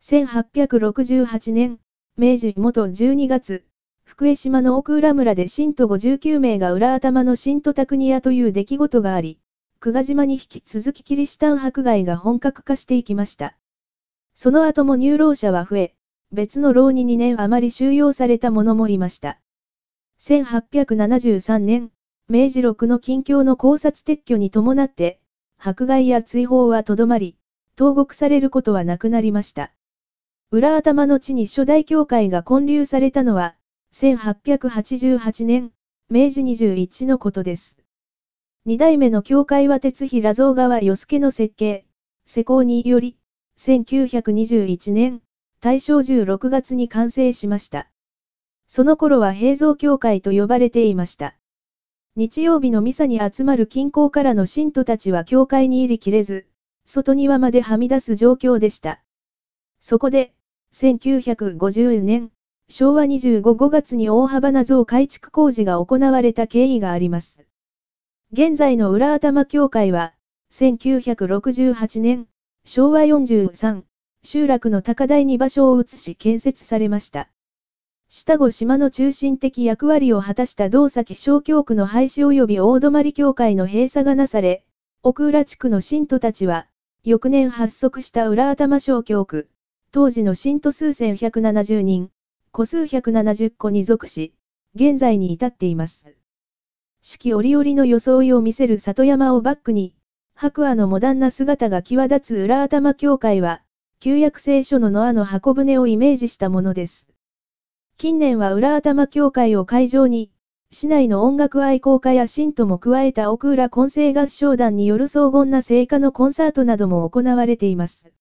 1868年、明治元12月、福江島の奥浦村で信徒59名が裏頭の信徒宅に屋という出来事があり、久我島に引き続きキリシタン迫害が本格化していきました。その後も入牢者は増え、別の牢に2年余り収容された者もいました。1873年、明治6の近況の考察撤去に伴って、迫害や追放はとどまり、投獄されることはなくなりました。裏頭の地に初代教会が建立されたのは、1888年、明治21のことです。二代目の教会は鉄比羅蔵川与助の設計、施工により、1921年、大正16月に完成しました。その頃は平蔵教会と呼ばれていました。日曜日のミサに集まる近郊からの信徒たちは教会に入りきれず、外庭まではみ出す状況でした。そこで、1950年、昭和25月に大幅な増改築工事が行われた経緯があります。現在の裏頭教会は、1968年、昭和43、集落の高台に場所を移し建設されました。下郷島の中心的役割を果たした道崎小教区の廃止及び大泊教会の閉鎖がなされ、奥浦地区の信徒たちは、翌年発足した裏頭小教区、当時の信徒数1170人、戸数170戸に属し、現在に至っています。四季折々の装いを見せる里山をバックに、白亜のモダンな姿が際立つ裏頭教会は、旧約聖書のノアの箱舟をイメージしたものです。近年は裏頭教会を会場に、市内の音楽愛好家や信徒も加えた奥浦混声合唱団による荘厳な聖歌のコンサートなども行われています。